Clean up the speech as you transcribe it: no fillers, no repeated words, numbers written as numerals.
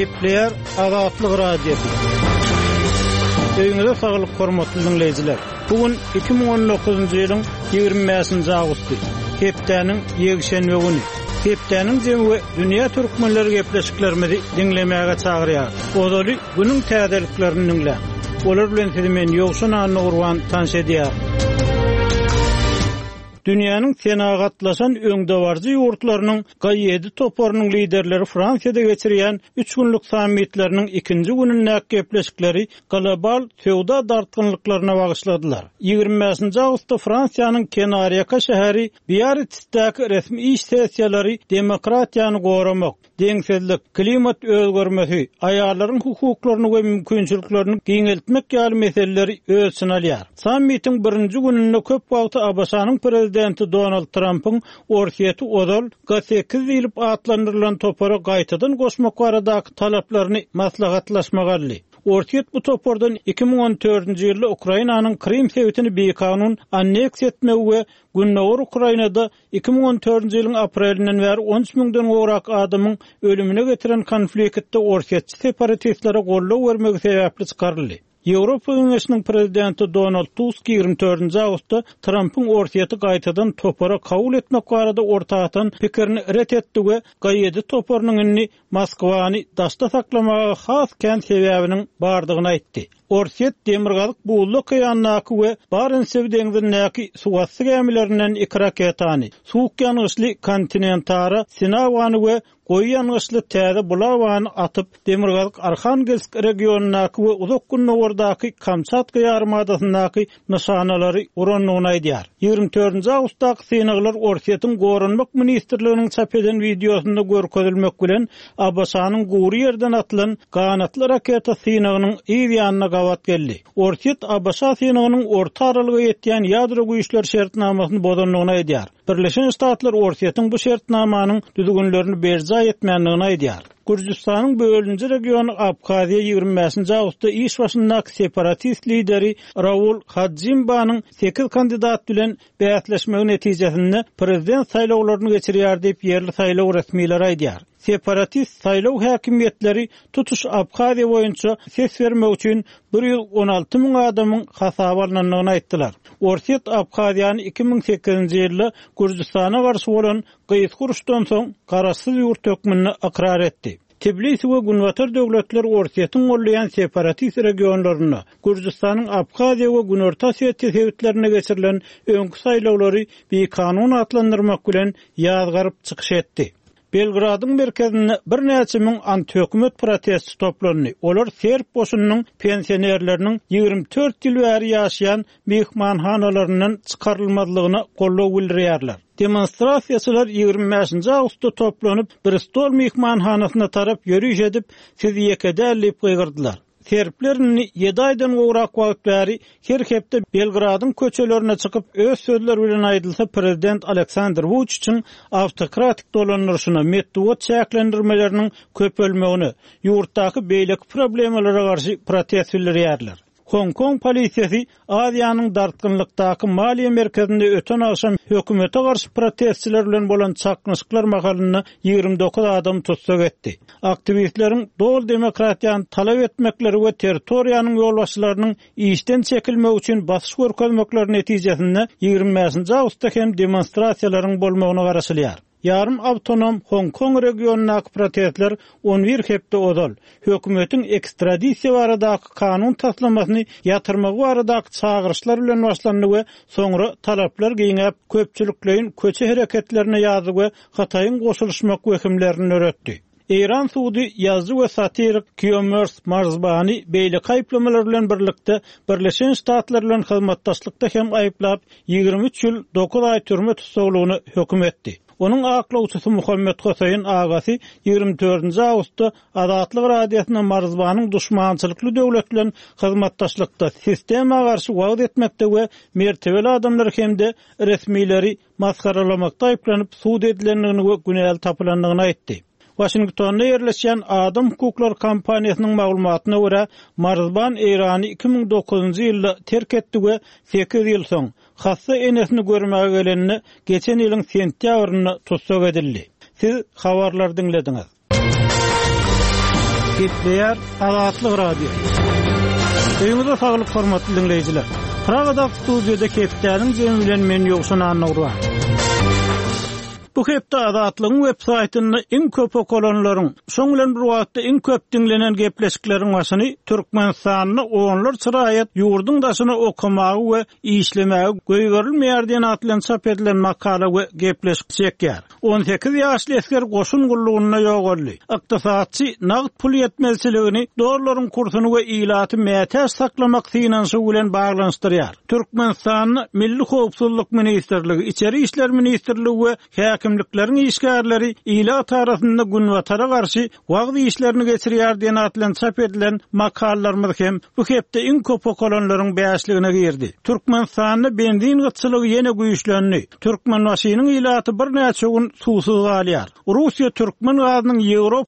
Kepler Azatlyk radiosu. Öňüňizde saglyk hormatly dinleýijiler. Bugün 2019-njy ýylyň 25-nji awgusty. Kepdäniň ýegşenme güni. Kepdäniň jemgy dünýä türkmenleri gepleşiklerimizi dinlemäge çagyrýar. Odaly günüň täzeliklerini dinle. Olar bilen men ýogşun anly urwan tanş edýär. Dünýäniň senagatlaşan öňdewarjy ýurtlarynyň G7 toporunyň liderleri Fransiýada geçirýän 3 günlük sammitleriniň 2-nji gününe gepleşikleri global sowda dartgynlyklaryna bagyşladylar. 25-nji awgustda Fransiýanyň Kenariýaka şäheri Biarritz'däki resmi iş sessiýalary demokratiýany goramak, deňsizlik, klimat özgermesi, aýallaryň hukuklaryny we mümkinçiliklerini giňeltmek ýaly meseleleri ölçüne alýar. Sammitiň 1-nji gününde köp wagty Abaşanyň Prezidenti Donald Trump'ın orkiýeti odal G8 diýilip atlandyrylan topara gaýtadan goşmak baradaky talaplaryny maslahatlaşmak aldy. Orkiýet bu topordan 2014-nji ýylda Ukrainanyň Krim sewtini beýkanun anneks etmegi we Günnäwr Ukrainada 2014-nji ýylyň aprelinden bäri 13 000-den gowrak adamyň ölümine getiren konfliktde orkiýetçi separatistlere gollaw bermegi sebäpli çykaryldy. Ýewropa Üniversitesining prezidenti Donald Tusk 24-nji awgustda Trump'ın orkiýeti gaýtadan topara kabul etmek barada ortadan pikirini ret etdi we G7 toporunyň Moskwany daşda saklamaga has kent sebäbiniň bardygyny aýtdy. Orkiýet demirgalyk buğulu kıyannaky we Barents deňizindäki suwatsyk gemilerinden 2 raketany, suwuk ýanyşly kontinentara Sinawany we goý ýanyşly täze bulawany atyp demirgalyk Arkhangelsk regionunaky we uzak Günnäwrdaky Kamçatka ýarymadasynaky nyşanalary uranlygyny aýdýar. 24-nji awgustdaky synaglar Orkiýetiň goranmak ministrliginiň çap eden videosunda görkezilmek bilen Abaşanyň gowy ýerden atylan ganatly raketa synagynyň ýa-ýanyna gawat geldi. Orkiýet Abaşa synagynyň orta aralyga ýetýän ýadro güýçler şertnamasyny bozanlygyny aýdýar. Birleşen Ştatlar Orkiýetiň bu şertnamanyň düzgünlerini berja etmänligini aýdýar. Gürjistanyň bölünji regiony Abxaziýa 25-nji awgustda iş başyndaky separatist lideri Raul Hadzimbanyň 8 kandidat bilen bäýatleşmegi netijesinde prezident saýlawlaryny geçirýär diýip ýerli saýlaw resmileri aýdýar. Separatist saýlaw häkimiýetleri tutuş Abxaziýa boýunça ses bermek üçin 116 000 adamyň hasaba alınanyny aýtdylar. Orkiýet Abxaziýany 2008-nji ýylda Gürjistana garşy bolan gyýyş guruşdan soň garaşsyz ýurt hökmüni akrar etdi. Tbilisi we Günwatar döwletler Orkiýetiň gollayan separatist regionlaryna, Gürjistanyň Abxaziýa we Günorta Osetiýa sewtlerine geçirilen öňkü saýlawlary beýkanun atlandyrmak bilen ýazgaryp çykyş etdi. Belgradyň merkezinde bir näçe miň anti-hökümet protesti toplandy. Olar Serb boşunynyň pensionerleriniň 24 ýyl bäri ýaşaýan mehmanhanalaryndan çykarylmadlygyna gollaw bildirýärler. Demonstrasiýaçylar 25-nji awgustda toplanyp Bristol mehmanhanasyna tarap ýörüş edip sizi ýekede diýip gygyrdylar. Serblerin 7 aýdan gowrak wagt bäri her hepde Belgradyň köçelerine çykyp öz sözler bilen aýdylsa prezident Aleksandr Vučićiň awtokratik dolanýaryna medeniýet çäklendirmeleriniň köpelmegini, ýurtdaky beýlik problemlere garşy protest bildirýärler. Hong Kong polisiýasy Aziýanyň dartgynlykdaky maliýe merkezinde öten akşam hökümete garşy protestçiler bilen bolan çaknyşyklar magalyny 29 adam tutsak etdi. Aktivistleriň dol demokratiýany talap etmekleri we territoriýanyň ýolbaşçylarynyň işden çekilmek üçin basyş görkezmekleri netijesinde 25-nji awgustda hem demonstrasiýalaryň bolmagyny garaşylýar. Yarım avtonom Hong Kong regionunaky protestler 11 hepde odal, hökümetiň ekstradisiýa baradaky kanun taslamasyny ýatyrmagy baradaky çağırışlar bilen başlandy we soňra talaplar giňäp köpçüliklerin köçe hereketlerine ýazy we Hataýyň goşulşmak wekimlerini öretdi. İran suudi yazıcı ve satirik Kiyomirs Marzbani beýlik aýplamalar bilen birlikde Birleşen Ştatlar bilen hyzmatdaşlykda hem aýplap 23 ýyl 9 aý türme tutsaglygyny höküm etdi. Onun aklawçysy Muhammed Hoseýn agasy 24-nji awgustda Azatlyk radiosyna Marzbanyň duşmançylykly döwlet bilen hyzmatdaşlykda sistema garşy wagt etmekde we mertebeli adamlar hemde resmileri maskaralamakda aýplanyp suud edilenligini we günäl tapylanlygyny aýtdy. Washingtonda yerleşen Adam Hukuklar Kampaniýasynyň maglumatyna görä Marzban Irany 2009-njy ýylda terk etdi we 8 ýyl soň hassa enesini görmäge gelenini geçen ýylyň sentýabryna tutsak edildi. Siz habarlar dinlediňiz. Gepleyer Azatlyk Radio. Öňüňizde saglyk hormatly dinleýijiler. Pragada studiýada Kepdäniň jemi bilen men ýokşan anlaýar. Bu hepde Azatlygyň websaýtyny iň köp okulanlaryň, şoň bilen bir wagtda iň köp dinlenen gepleşikleriň başyny Türkmenistanyny onlar çyraýat ýurduň daşyny okumagy we işlemegi göýberilmeýär diýen atlan çap edilen makala we gepleşik çekýär. 18 ýaşly esker goşun gullugyna ýogurly. Ykdysatçy nagd pul ýetmezçiligini, dorlaryň kursuny we ilaty mätäç saklamak finansı bilen baglanşdyrýar. Türkmenistanyň Milli Howpsuzlyk Ministrligi, İçeri işler Ministrligi we hakimlikleriň işgärleri ila tarafynda günwatara garşy wagty işlerini geçirýär diýen atlan çap edilen makalalarymyz hem bu hepde iň köp okulanlaryň bäşligine girdi. Türkmenistanyň benzin gyçylygy ýene güýçlendi. Türkmen wasynyň ilaty bir näçe gün susuz galýar. Russiýa Türkmen gazynyň Ýewrop